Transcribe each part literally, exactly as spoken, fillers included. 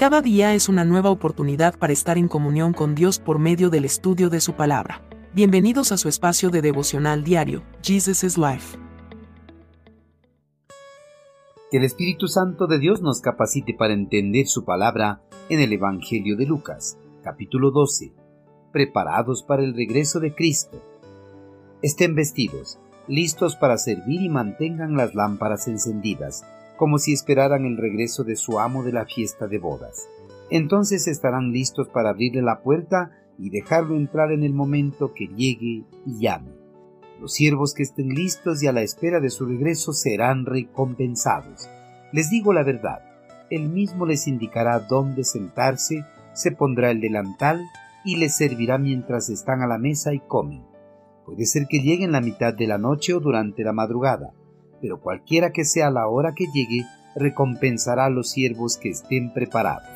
Cada día es una nueva oportunidad para estar en comunión con Dios por medio del estudio de su palabra. Bienvenidos a su espacio de devocional diario, Jesus is Life. Que el Espíritu Santo de Dios nos capacite para entender su palabra en el Evangelio de Lucas, capítulo doce. Preparados para el regreso de Cristo. Estén vestidos, listos para servir y mantengan las lámparas encendidas, como si esperaran el regreso de su amo de la fiesta de bodas. Entonces estarán listos para abrirle la puerta y dejarlo entrar en el momento que llegue y llame. Los siervos que estén listos y a la espera de su regreso serán recompensados. Les digo la verdad, él mismo les indicará dónde sentarse, se pondrá el delantal y les servirá mientras están a la mesa y comen. Puede ser que llegue en la mitad de la noche o durante la madrugada, pero cualquiera que sea la hora que llegue, recompensará a los siervos que estén preparados.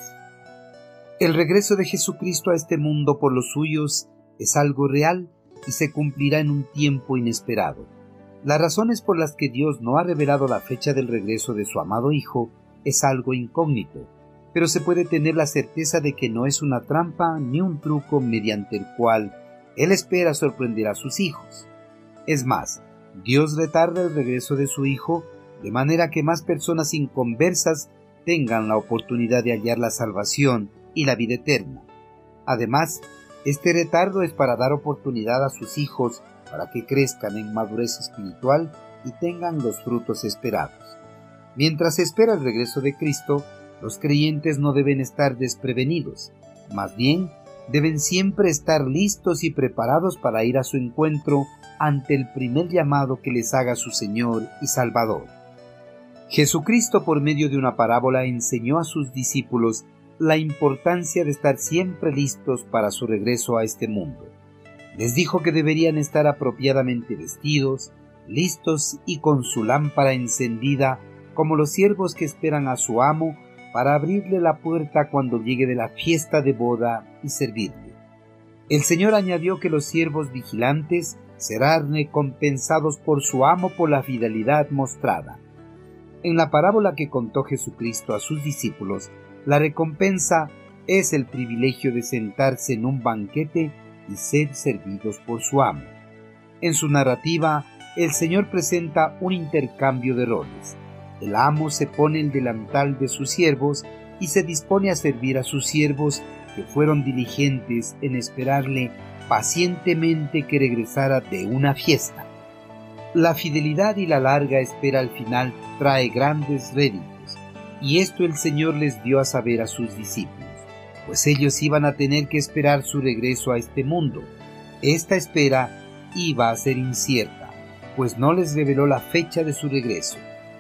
El regreso de Jesucristo a este mundo por los suyos es algo real y se cumplirá en un tiempo inesperado. Las razones por las que Dios no ha revelado la fecha del regreso de su amado Hijo es algo incógnito, pero se puede tener la certeza de que no es una trampa ni un truco mediante el cual Él espera sorprender a sus hijos. Es más, Dios retarda el regreso de su Hijo de manera que más personas inconversas tengan la oportunidad de hallar la salvación y la vida eterna. Además, este retardo es para dar oportunidad a sus hijos para que crezcan en madurez espiritual y tengan los frutos esperados. Mientras se espera el regreso de Cristo, los creyentes no deben estar desprevenidos, más bien deben siempre estar listos y preparados para ir a su encuentro ante el primer llamado que les haga su Señor y Salvador. Jesucristo, por medio de una parábola, enseñó a sus discípulos la importancia de estar siempre listos para su regreso a este mundo. Les dijo que deberían estar apropiadamente vestidos, listos y con su lámpara encendida, como los siervos que esperan a su amo para abrirle la puerta cuando llegue de la fiesta de boda y servirle. El Señor añadió que los siervos vigilantes serán recompensados por su amo por la fidelidad mostrada. En la parábola que contó Jesucristo a sus discípulos, la recompensa es el privilegio de sentarse en un banquete y ser servidos por su amo. En su narrativa, el Señor presenta un intercambio de roles. El amo se pone el delantal de sus siervos y se dispone a servir a sus siervos que fueron diligentes en esperarle pacientemente que regresara de una fiesta. La fidelidad y la larga espera al final trae grandes réditos, y esto el Señor les dio a saber a sus discípulos, pues ellos iban a tener que esperar su regreso a este mundo. Esta espera iba a ser incierta, pues no les reveló la fecha de su regreso.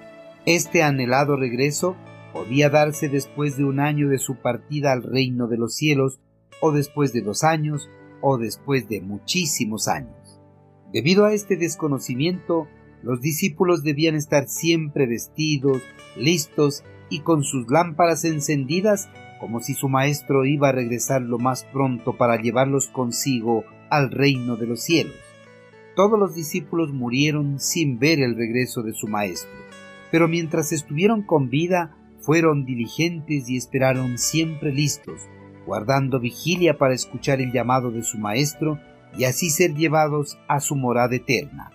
Este anhelado regreso podía darse después de un año de su partida al reino de los cielos, o después de dos años, o después de muchísimos años. Debido a este desconocimiento, los discípulos debían estar siempre vestidos, listos y con sus lámparas encendidas, como si su maestro iba a regresar lo más pronto para llevarlos consigo al reino de los cielos. Todos los discípulos murieron sin ver el regreso de su maestro, pero mientras estuvieron con vida, fueron diligentes y esperaron siempre listos, guardando vigilia para escuchar el llamado de su maestro y así ser llevados a su morada eterna.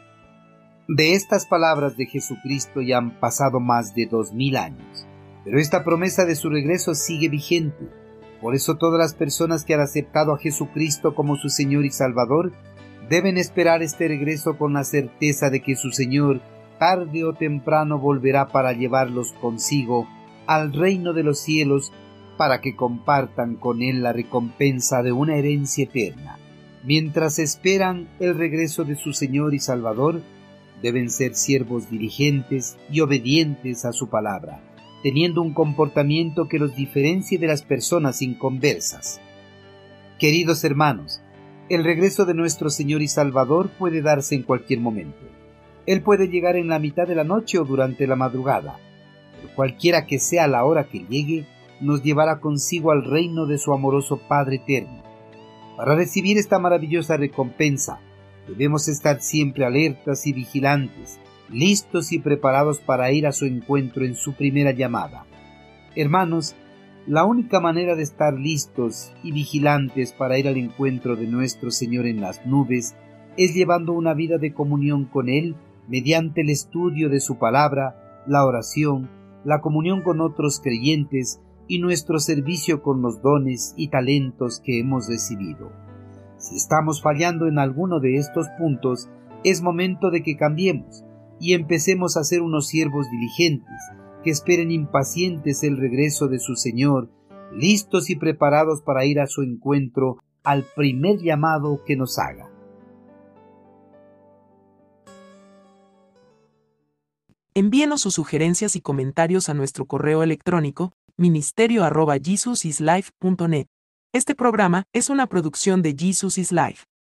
De estas palabras de Jesucristo ya han pasado más de dos mil años, pero esta promesa de su regreso sigue vigente. Por eso todas las personas que han aceptado a Jesucristo como su Señor y Salvador deben esperar este regreso con la certeza de que su Señor tarde o temprano volverá para llevarlos consigo al reino de los cielos para que compartan con Él la recompensa de una herencia eterna. Mientras esperan el regreso de su Señor y Salvador, deben ser siervos diligentes y obedientes a su palabra, teniendo un comportamiento que los diferencie de las personas inconversas. Queridos hermanos, el regreso de nuestro Señor y Salvador puede darse en cualquier momento. Él puede llegar en la mitad de la noche o durante la madrugada, pero cualquiera que sea la hora que llegue, nos llevará consigo al reino de su amoroso Padre eterno. Para recibir esta maravillosa recompensa, debemos estar siempre alertas y vigilantes, listos y preparados para ir a su encuentro en su primera llamada. Hermanos, La única manera de estar listos y vigilantes para ir al encuentro de nuestro Señor en las nubes es llevando una vida de comunión con Él mediante el estudio de su palabra, la oración, la comunión con otros creyentes y nuestro servicio con los dones y talentos que hemos recibido. Si estamos fallando en alguno de estos puntos, es momento de que cambiemos y empecemos a ser unos siervos diligentes, que esperen impacientes el regreso de su Señor, listos y preparados para ir a su encuentro al primer llamado que nos haga. Envíenos sus sugerencias y comentarios a nuestro correo electrónico ministerio arroba jesusislife punto net. Este programa es una producción de Jesus is Life.